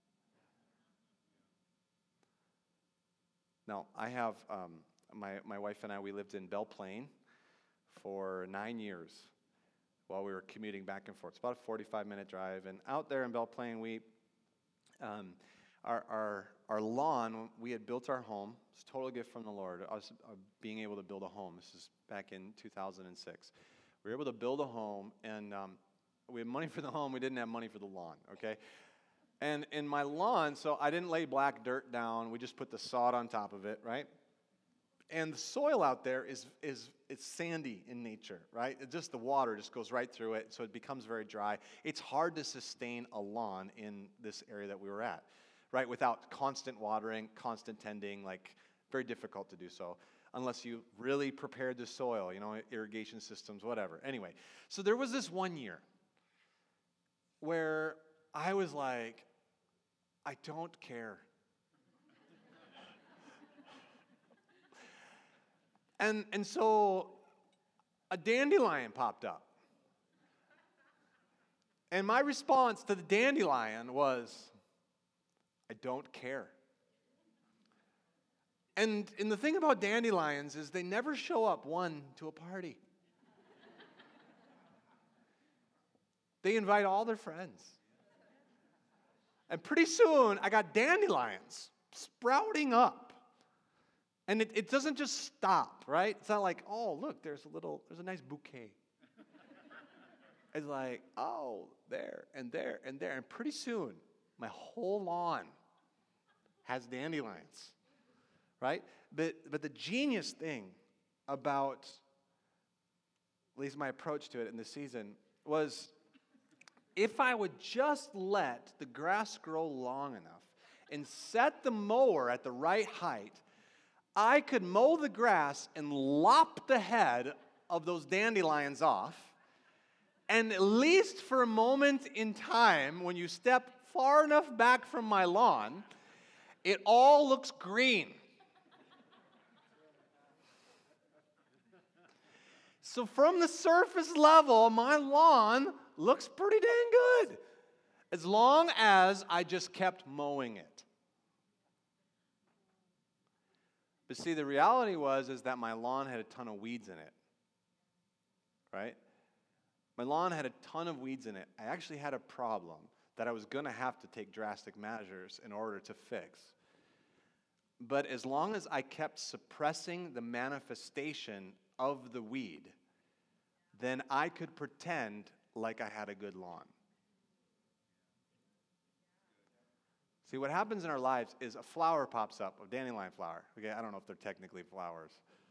Now, I have, my wife and I, we lived in Belle Plaine for 9 years. While we were commuting back and forth. It's about a 45-minute drive. And out there in Belle Plaine, our our lawn, we had built our home. It's a total gift from the Lord, us being able to build a home. This is back in 2006. We were able to build a home, and we had money for the home. We didn't have money for the lawn, okay? And in my lawn, so I didn't lay black dirt down. We just put the sod on top of it, right? And the soil out there it's sandy in nature, right? Just the water just goes right through it, so it becomes very dry. It's hard to sustain a lawn in this area that we were at, right? Without constant watering, constant tending, like very difficult to do so, unless you really prepared the soil, irrigation systems, whatever. Anyway, so there was this one year where I was like, I don't care. And so a dandelion popped up. And my response to the dandelion was, I don't care. And the thing about dandelions is they never show up, one, to a party. They invite all their friends. And pretty soon, I got dandelions sprouting up. And it doesn't just stop, right? It's not like, oh, look, there's a nice bouquet. It's like, oh, there and there and there. And pretty soon, my whole lawn has dandelions, right? But the genius thing about, at least my approach to it in this season, was if I would just let the grass grow long enough and set the mower at the right height, I could mow the grass and lop the head of those dandelions off. And at least for a moment in time, when you step far enough back from my lawn, it all looks green. So from the surface level, my lawn looks pretty dang good, as long as I just kept mowing it. But see, the reality is that my lawn had a ton of weeds in it, right? My lawn had a ton of weeds in it. I actually had a problem that I was going to have to take drastic measures in order to fix. But as long as I kept suppressing the manifestation of the weed, then I could pretend like I had a good lawn. See, what happens in our lives is a flower pops up, a dandelion flower. Okay, I don't know if they're technically flowers.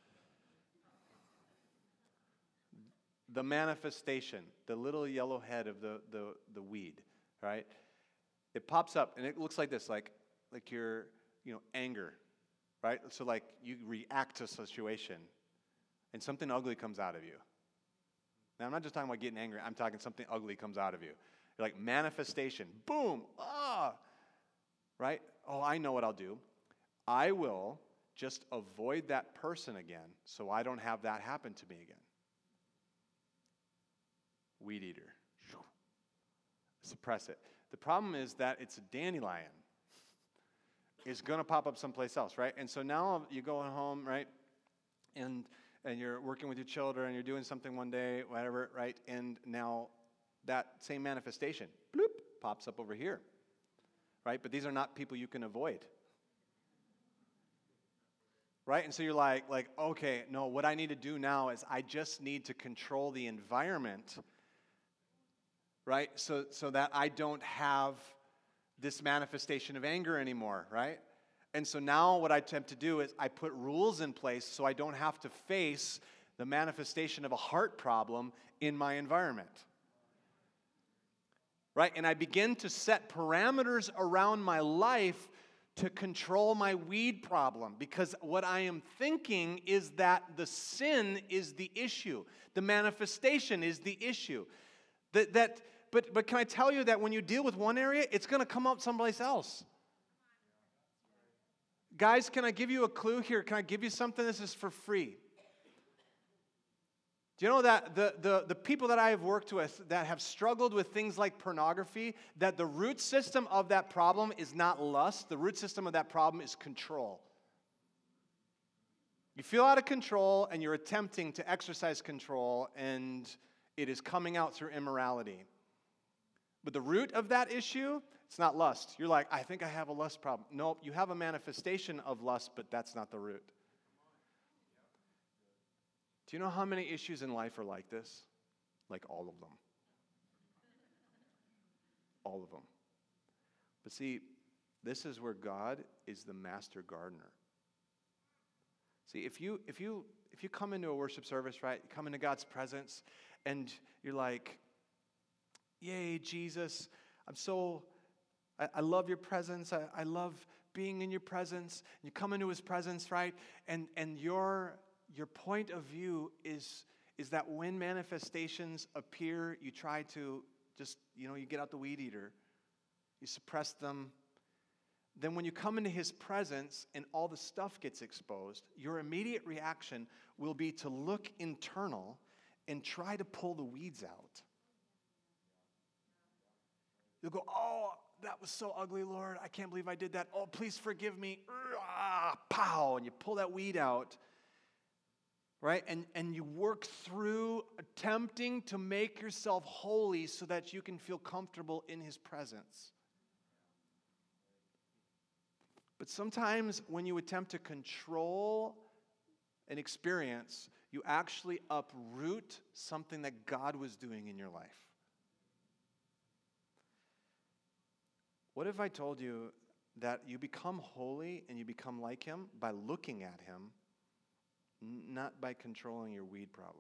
The manifestation, the little yellow head of the weed, right? It pops up, and it looks like this, like your, anger, right? So like you react to a situation, and something ugly comes out of you. Now, I'm not just talking about getting angry. I'm talking something ugly comes out of you. You're like manifestation. Boom. Right? Oh, I know what I'll do. I will just avoid that person again so I don't have that happen to me again. Weed eater. Suppress it. The problem is that it's a dandelion. It's going to pop up someplace else, right? And so now you go home, right? And you're working with your children, and you're doing something one day, whatever, right? And now that same manifestation, bloop, pops up over here. Right? But these are not people you can avoid. Right? And so you're like, okay, no, what I need to do now is I just need to control the environment, right? So that I don't have this manifestation of anger anymore, right? And so now what I attempt to do is I put rules in place so I don't have to face the manifestation of a heart problem in my environment. Right? And I begin to set parameters around my life to control my weed problem, because what I am thinking is that the sin is the issue. The manifestation is the issue. But can I tell you that when you deal with one area, it's going to come up someplace else. Guys, can I give you a clue here? Can I give you something? This is for free. Do you know that the people that I have worked with that have struggled with things like pornography, that the root system of that problem is not lust, the root system of that problem is control. You feel out of control and you're attempting to exercise control, and it is coming out through immorality. But the root of that issue It's not lust. You're like, I think I have a lust problem. Nope, you have a manifestation of lust, but that's not the root. Do you know how many issues in life are like this? Like all of them. All of them. But see, this is where God is the master gardener. See, if you come into a worship service, right, you come into God's presence, and you're like, yay, Jesus, I love your presence, I love being in your presence. You come into his presence, right, and your point of view is that when manifestations appear, you try to just, you get out the weed eater, you suppress them. Then when you come into his presence and all the stuff gets exposed, your immediate reaction will be to look internal and try to pull the weeds out. You'll go, oh, that was so ugly, Lord. I can't believe I did that. Oh, please forgive me. Pow, and you pull that weed out, right? And you work through attempting to make yourself holy so that you can feel comfortable in his presence. But sometimes when you attempt to control an experience, you actually uproot something that God was doing in your life. What if I told you that you become holy and you become like him by looking at him, not by controlling your weed problem?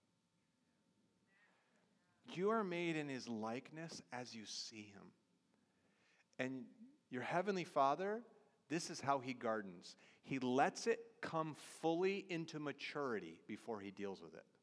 You are made in his likeness as you see him. And your heavenly Father, this is how he gardens. He lets it come fully into maturity before he deals with it.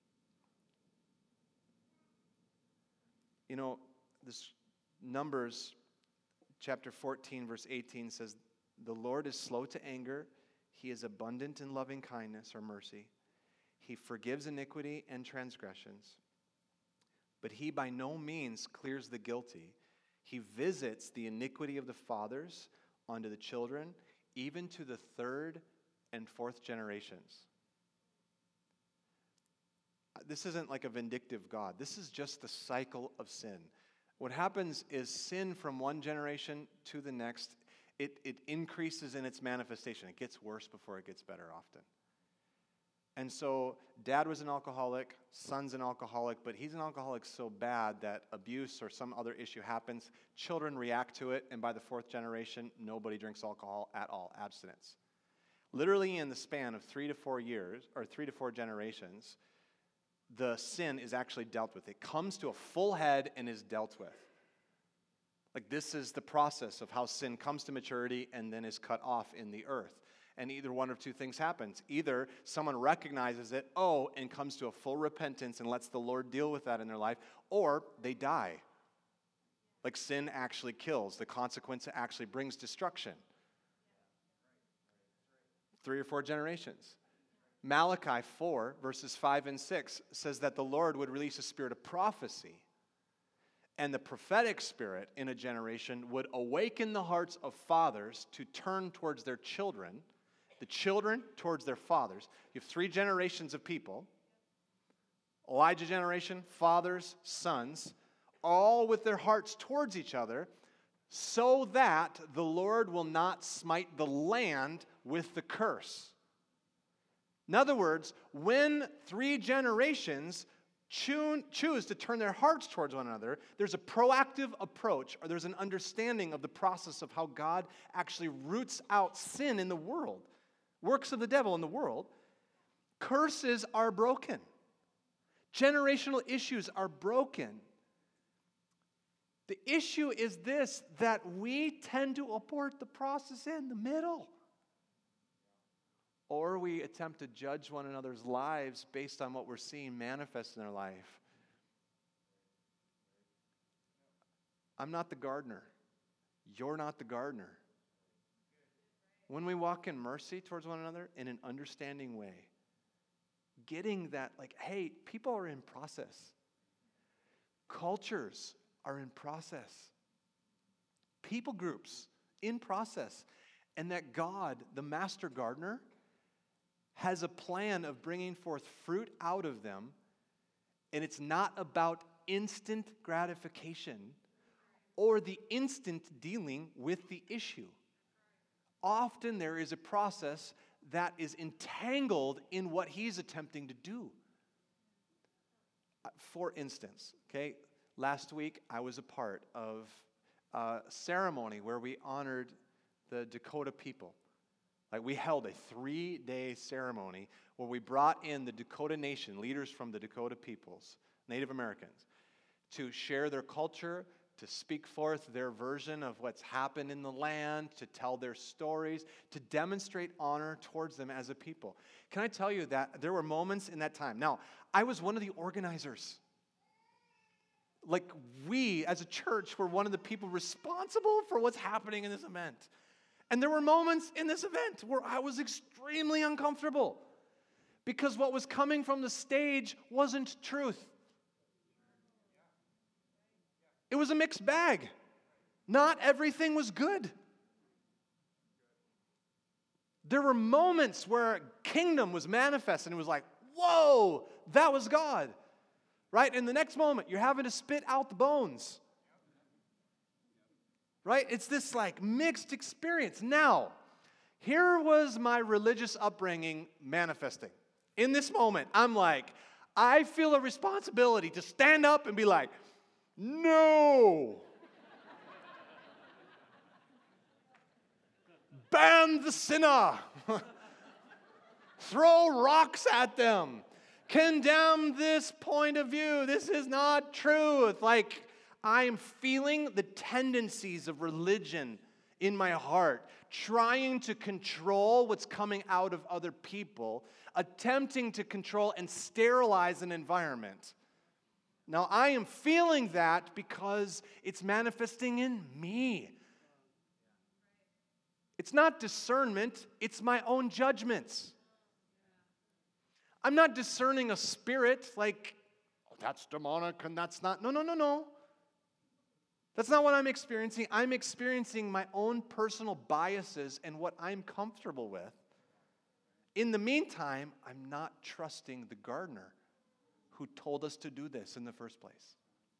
This Numbers chapter 14, verse 18 says, the Lord is slow to anger. He is abundant in loving kindness or mercy. He forgives iniquity and transgressions. But he by no means clears the guilty. He visits the iniquity of the fathers onto the children, even to the third and fourth generations. This isn't like a vindictive God. This is just the cycle of sin. What happens is sin from one generation to the next, it increases in its manifestation. It gets worse before it gets better often. And so dad was an alcoholic, son's an alcoholic, but he's an alcoholic so bad that abuse or some other issue happens. Children react to it, and by the fourth generation, nobody drinks alcohol at all, abstinence. Literally in the span of 3 to 4 years, or 3 to 4 generations, the sin is actually dealt with. It comes to a full head and is dealt with. Like this is the process of how sin comes to maturity and then is cut off in the earth. And either one of two things happens. Either someone recognizes it, and comes to a full repentance and lets the Lord deal with that in their life, or they die. Like sin actually kills. The consequence actually brings destruction. 3 or 4 generations. Malachi 4, verses 5 and 6 says that the Lord would release a spirit of prophecy. And the prophetic spirit in a generation would awaken the hearts of fathers to turn towards their children, the children towards their fathers. You have 3 generations of people. Elijah generation, fathers, sons, all with their hearts towards each other, so that the Lord will not smite the land with the curse. In other words, when 3 generations choose to turn their hearts towards one another, there's a proactive approach, or there's an understanding of the process of how God actually roots out sin in the world, works of the devil in the world. Curses are broken. Generational issues are broken. The issue is this, that we tend to abort the process in the middle. Or we attempt to judge one another's lives based on what we're seeing manifest in their life. I'm not the gardener. You're not the gardener. When we walk in mercy towards one another in an understanding way, getting that, hey, people are in process. Cultures are in process. People groups in process. And that God, the master gardener, has a plan of bringing forth fruit out of them, and it's not about instant gratification or the instant dealing with the issue. Often there is a process that is entangled in what he's attempting to do. For instance, okay, last week I was a part of a ceremony where we honored the Dakota people. Like, we held a 3-day ceremony where we brought in the Dakota Nation, leaders from the Dakota peoples, Native Americans, to share their culture, to speak forth their version of what's happened in the land, to tell their stories, to demonstrate honor towards them as a people. Can I tell you that there were moments in that time? Now, I was one of the organizers. Like, we as a church were one of the people responsible for what's happening in this event. And there were moments in this event where I was extremely uncomfortable because what was coming from the stage wasn't truth. It was a mixed bag. Not everything was good. There were moments where kingdom was manifest and it was like, whoa, that was God. Right? In the next moment, you're having to spit out the bones. Right? It's this like mixed experience. Now, here was my religious upbringing manifesting. In this moment, I'm like, I feel a responsibility to stand up and be like, no. Ban the sinner. Throw rocks at them. Condemn this point of view. This is not truth. Like, I'm feeling the tendencies of religion in my heart, trying to control what's coming out of other people, attempting to control and sterilize an environment. Now, I am feeling that because it's manifesting in me. It's not discernment, it's my own judgments. I'm not discerning a spirit like, oh, that's demonic and that's not. No. That's not what I'm experiencing. I'm experiencing my own personal biases and what I'm comfortable with. In the meantime, I'm not trusting the gardener who told us to do this in the first place.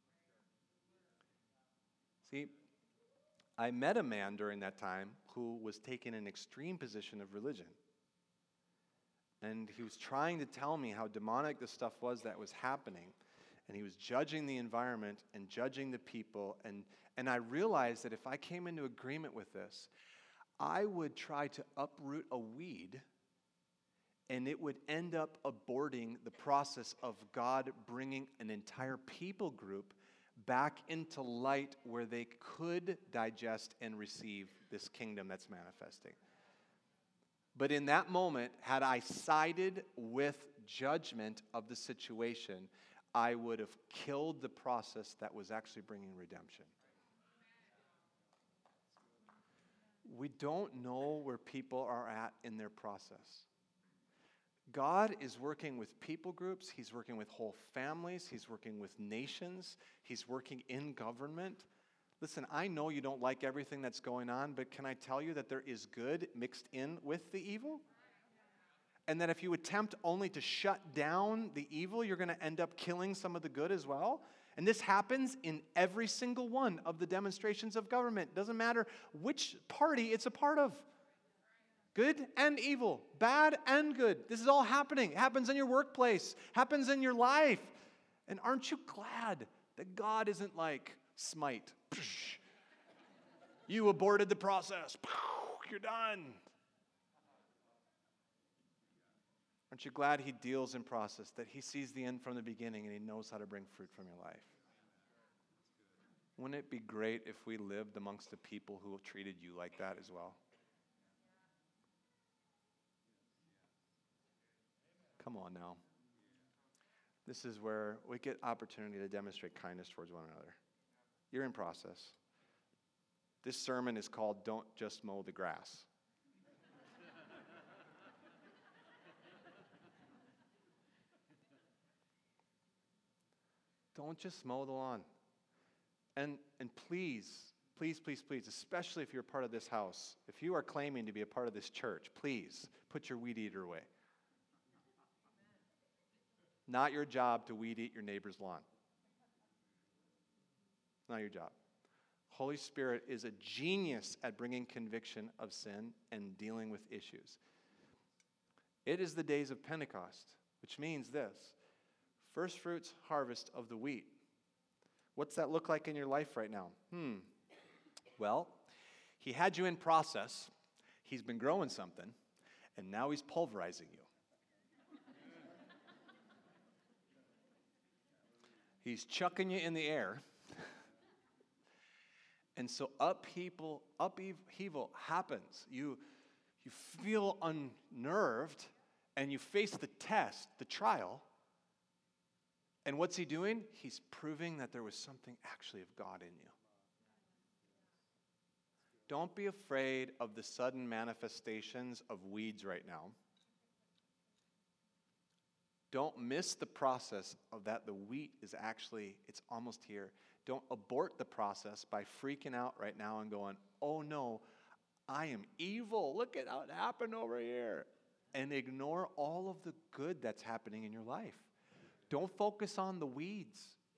See, I met a man during that time who was taking an extreme position of religion. And he was trying to tell me how demonic the stuff was that was happening. And he was judging the environment and judging the people. And I realized that if I came into agreement with this, I would try to uproot a weed, and it would end up aborting the process of God bringing an entire people group back into light where they could digest and receive this kingdom that's manifesting. But in that moment, had I sided with judgment of the situation, I would have killed the process that was actually bringing redemption. We don't know where people are at in their process. God is working with people groups. He's working with whole families. He's working with nations. He's working in government. Listen, I know you don't like everything that's going on, but can I tell you that there is good mixed in with the evil? And that if you attempt only to shut down the evil, you're going to end up killing some of the good as well. And this happens in every single one of the demonstrations of government. Doesn't matter which party it's a part of. Good and evil, bad and good. This is all happening. It happens in your workplace, happens in your life. And aren't you glad that God isn't like smite? You aborted the process. You're done. Aren't you glad he deals in process, that he sees the end from the beginning and he knows how to bring fruit from your life? Wouldn't it be great if we lived amongst the people who treated you like that as well? Come on now. This is where we get opportunity to demonstrate kindness towards one another. You're in process. This sermon is called Don't Just Mow the Grass. Don't just mow the lawn. And please, especially if you're a part of this house, if you are claiming to be a part of this church, please put your weed eater away. Not your job to weed eat your neighbor's lawn. Not your job. Holy Spirit is a genius at bringing conviction of sin and dealing with issues. It is the days of Pentecost, which means this: first fruits harvest of the wheat. What's that look like in your life right now? Well, he had you in process. He's been growing something, and now he's pulverizing you. He's chucking you in the air. And so upheaval happens. You feel unnerved, and you face the test, the trial. And what's he doing? He's proving that there was something actually of God in you. Don't be afraid of the sudden manifestations of weeds right now. Don't miss the process of that. The wheat is actually, it's almost here. Don't abort the process by freaking out right now and going, oh no, I am evil. Look at how it happened over here. And ignore all of the good that's happening in your life. Don't focus on the weeds.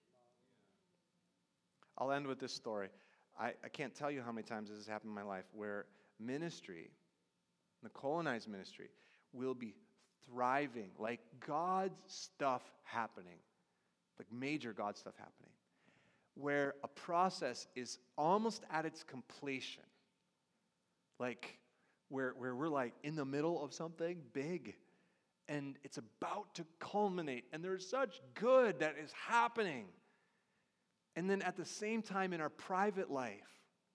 I'll end with this story. I can't tell you how many times this has happened in my life where ministry, the colonized ministry, will be thriving, like God's stuff happening, like major God stuff happening, where a process is almost at its completion, like where we're like in the middle of something big, and it's about to culminate, and there's such good that is happening. And then at the same time in our private life,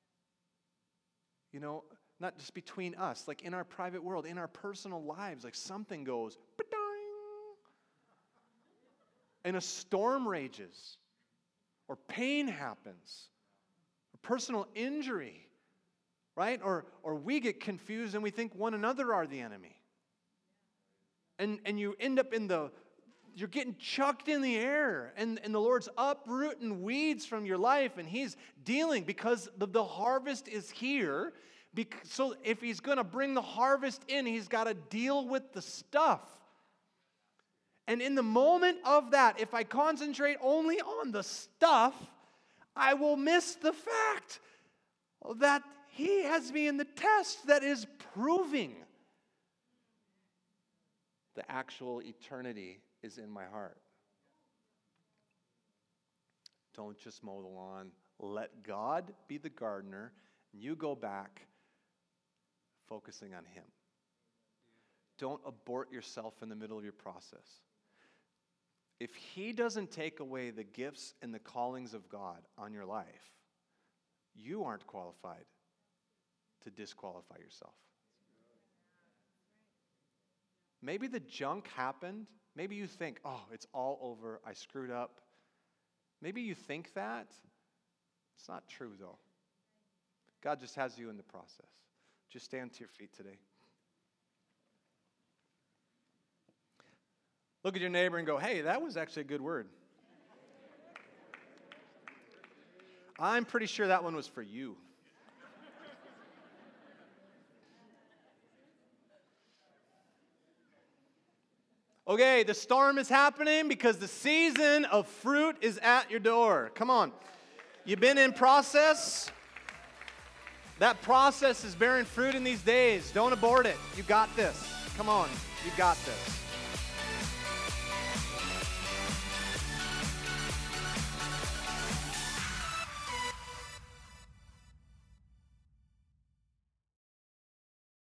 not just between us, like in our private world, in our personal lives, like something goes, ba-ding, and a storm rages, or pain happens, or personal injury, right? Or we get confused and we think one another are the enemy. And you end up you're getting chucked in the air, and the Lord's uprooting weeds from your life, and He's dealing because the harvest is here. So if He's going to bring the harvest in, He's got to deal with the stuff. And in the moment of that, if I concentrate only on the stuff, I will miss the fact that He has me in the test that is proving the actual eternity is in my heart. Don't just mow the lawn. Let God be the gardener, and you go back focusing on Him. Don't abort yourself in the middle of your process. If He doesn't take away the gifts and the callings of God on your life, you aren't qualified to disqualify yourself. Maybe the junk happened. Maybe you think, oh, it's all over. I screwed up. Maybe you think that. It's not true, though. God just has you in the process. Just stand to your feet today. Look at your neighbor and go, hey, that was actually a good word. I'm pretty sure that one was for you. Okay, the storm is happening because the season of fruit is at your door. Come on. You've been in process. That process is bearing fruit in these days. Don't abort it. You got this. Come on. You got this.